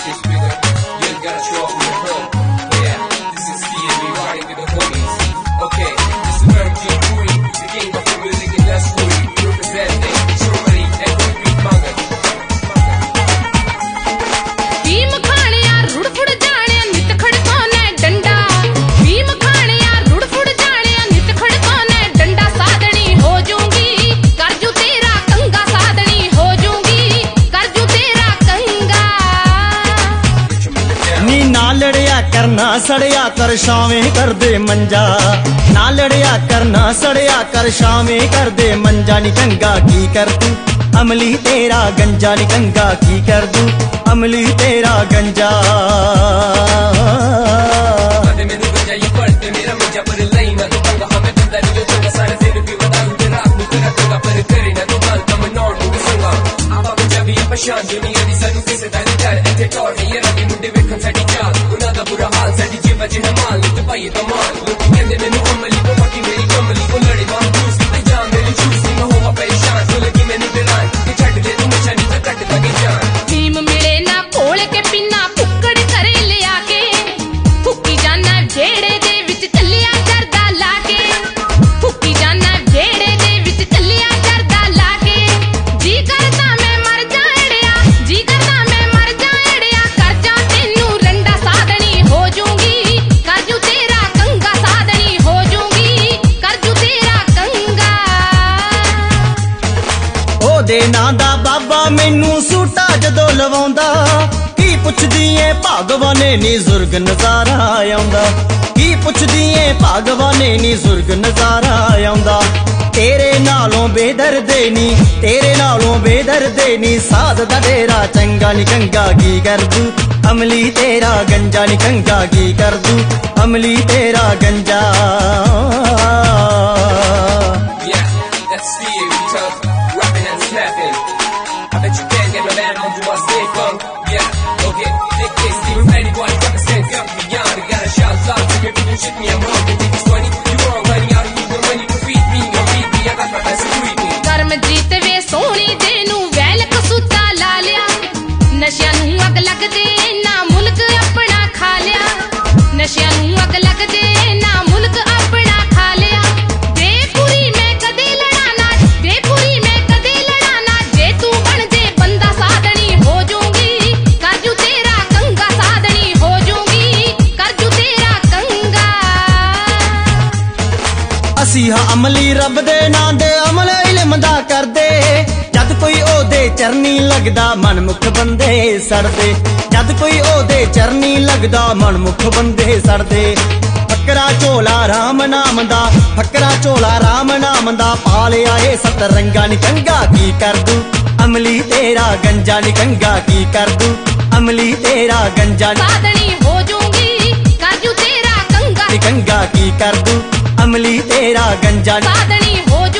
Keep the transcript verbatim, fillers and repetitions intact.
this bigger. You ain't gotta show off with your hood. Yeah, this is C and me riding with the homies. Okay, this is very deep booty. The king of the music and that's booty. Representing Germany and Great Manga. Bhim खाने यार रुड़ फुड़ जाने नित खड़काने डंडा भीम खाने यार रुड़ फुड़ जाने नित खड़काने डंडा साधनी हो जूंगी कर जू तेरा कंगा साधनी हो जूंगी कर जू तेरा कंगा नी ना लड़िया करना सड़िया कर शामें कर दे मंजा ना लड़िया करना सड़िया कर शामें कर दे मंजा नी कंगा की कर तू अमली तेरा गंजा नी कंगा की कर दूं अमली तेरा गंजा मैनू गंजा ये पढ़ते मेरा मंजा पर लई ना तो पंगा हमें बंदा नहीं जो चंगा सारे दिन भी बता दूं तेरा आपको तेरा कंगा पर करे ना तो बाल तम नॉट हो संगा आप पंजा भी पहचान दुनिया दी सानू किसे दा कर एंटे टोर ये रवि मुंडे वेखन साडी चाल उना दा बुरा हाल साडी जेब च है माल ते पाई कमाल लोग कहंदे मैनू अमली को बाकी मेरी कमली को लड़े बाल दूस ते जान मेरी चूस नहीं होवा परेशान तो लगी मैनू दिलान कि छड़ दे तू मुझे नहीं कट लगे जान भीम मिले ना खोल के पिन्ना फुक्कड़ करे लिया के फुकी जाना जेड़े दे विच चलिया जरदा लाके फुकी जाना जेड़े दे विच चलिया जरदा लाके जी करदा मैं मर जाड़िया जी करदा मैं मर जाड़िया कर जा तेनू रंडा साधनी हो जूंगी कर जू तेरा कंगा साधनी हो जूंगी कर जू तेरा कंगा ओ दे ना दा बाबा मैनू सूटा जदों लवाउंदा की पुछदी ए भागवाने नी जुर्ग नजारा आउंदा की पुछदी ए भागवाने नी जुर्ग नजारा आउंदा तेरे नालों बेदर्दे नी तेरे नालों बेदर्दे नी साध दा डेरा चंगा नी कंगा की कर दूं अमली तेरा गंजा नी कंगा की कर दूं अमली तेरा गंजा Yeah, that's theory tough, rapping and snapping. I bet you can't get my man on do I stay fun. Yeah, okay, thick kiss, even anybody represent got me beyond. I got a shout out to me, people shit me, I'm wrong. They think it's funny, you wrong, honey, I don't even when you can feed me, or feed me, I got my best to feed me. Karamjit ਵੇ ਸੋਹਣੀ ਦੇ ਨੂੰ well ਕਸੂਤਾ ਲਾ ਲਿਆ ਨਸ਼ਿਆਂ ਨੂੰ ਅੱਗ ਲੱਗਦੇ ਨਾ ਮੁਲਕ ਆਪਣਾ ਖਾ ਲਿਆ ਨਸ਼ਿਆਂ ਨੂੰ ਅੱਗ ਲੱਗਦੇ ਨਾ ਮੁਲਕ ਆਪਣਾ ਖਾ ਲਿਆ ਬੇਪੂਰੀ ਮੈਂ ਕਦੇ ਲੜਾਣਾ ਬੇਪੂਰੀ ਮੈਂ ਕਦੇ ਲੜਾਣਾ ਜੇ ਤੂੰ ਬਣ ਜੇ ਬੰਦਾ ਸਾਧਣੀ ਹੋ ਜੂੰਗੀ ਕਰ ਜੂ ਤੇਰਾ ਕੰਗਾ ਸਾਧਣੀ ਹੋ ਜੂੰਗੀ ਕਰ ਜੂ ਤੇਰਾ ਕੰਗਾ ਅਸੀਂ ਹਾਂ ਅਮਲੀ ਰੱਬ ਦੇ ਨਾਂ ਦੇ ਅਮਲ ਇਲਮ ਦਾ ਕਰਦੇ ਜਦ ਕੋਈ ਉਹਦੇ ਚਰਨੀ ਲੱਗਦਾ ਮਨਮੁਖ ਬੰਦੇ ਸੜਦੇ ਜਦ ਕੋਈ ਉਹਦੇ ਚਰਨੀ ਲੱਗਦਾ ਮਨਮੁਖ ਬੰਦੇ ਸੜਦੇ ਫਕਰਾ ਝੋਲਾ ਰਾਮ ਨਾਮ ਦਾ ਫਕਰਾ ਝੋਲਾ ਰਾਮ ਨਾਮ ਦਾ ਪਾ ਲਿਆ ਏ ਸਤ ਰੰਗਾ ਨੀ ਕੰਗਾ ਕੀ ਕਰ ਦੂੰ ਅਮਲੀ ਤੇਰਾ ਗੰਜਾ ਨੀ ਕੰਗਾ ਕੀ ਕਰ ਦੂੰ ਅਮਲੀ ਤੇਰਾ ਗੰਜਾ ਸਾਧਣੀ ਹੋ ਜੂੰਗੀ ਕਰ ਜੂ ਤੇਰਾ ਕੰਗਾ ਨੀ ਕੰਗਾ ਕੀ ਕਰ ਦੂੰ ਅਮਲੀ ਤੇਰਾ ਗੰਜਾ ਸਾਧਣੀ ਹੋ